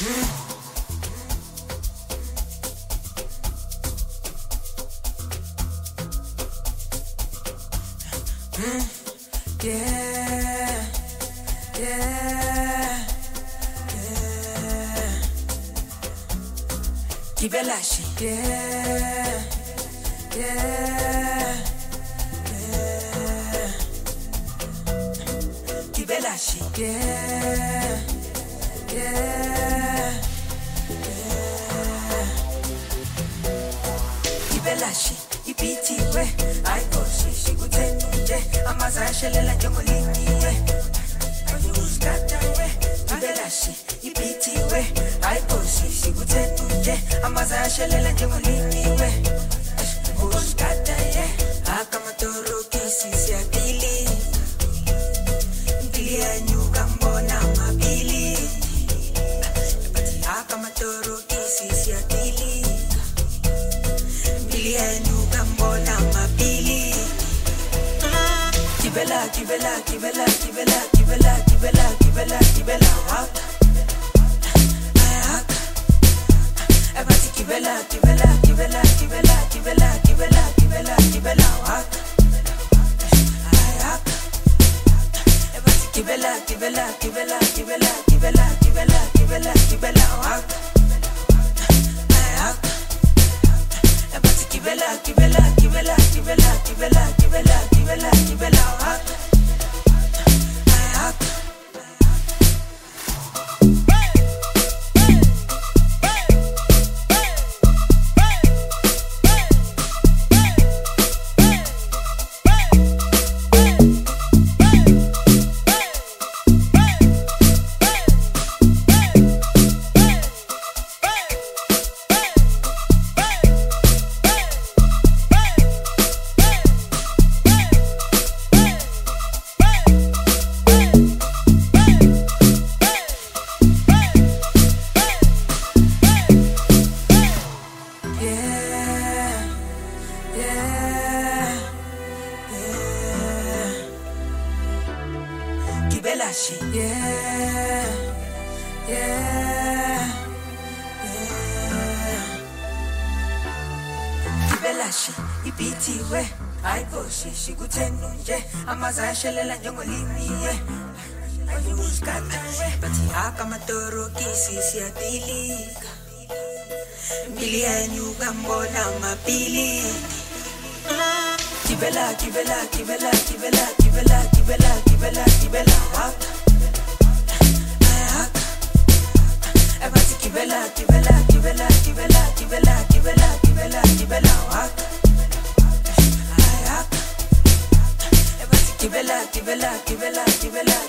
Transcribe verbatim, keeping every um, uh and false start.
Yeah, yeah, yeah. Kibelashi. Yeah, yeah, yeah. Kibelashi. Yeah, yeah, yeah. Kibelashi. Ipitiwe, ayikoshi, shikutenuje, amazashelela njengoliniwe. Ayuskatawe, kibelashi, ipitiwe, ayikoshi, shikutenuje, amazashelela njengoliniwe. Uskataye, akamatoro kisi siatili. Mpili anyuka mbona mabili. Akamatoro kisi siatili. Mpili anyuka mbona mabili. Kibela, kibela, kibela, kibela, kibela, kibela, kibela, kibela, waka. Ayaka. Ebati kibela, kibela, kibela, kibela, kibela, kibela, kibela, kibela, waka. Ayaka. Ebati kibela, kibela, kibela, kibela, kibela, kibela, kibela, kibela, waka. Ayaka. Ebati kibela, kibela, kibela, kibela, kibela, kibela, kibela, kibela, waka. Ayaka. Kibelashi. Yeah, yeah, yeah. Kibelashi, ipitiwe, ayikoshi, shikutenuje, amazashelela njengoliniwe. Ayuskatawe, bati akamatoro kisi siatilika. Mpili anyuka mbona mabili. Kibela, kibela, kibela, kibela, kibela, kibela, kibela, kibela, waka. Ayaka. Ebati kibela, kibela, kibela, kibela, kibela, kibela, kibela, kibela, waka. Ayaka. Ebati kibela, kibela, kibela, kibela,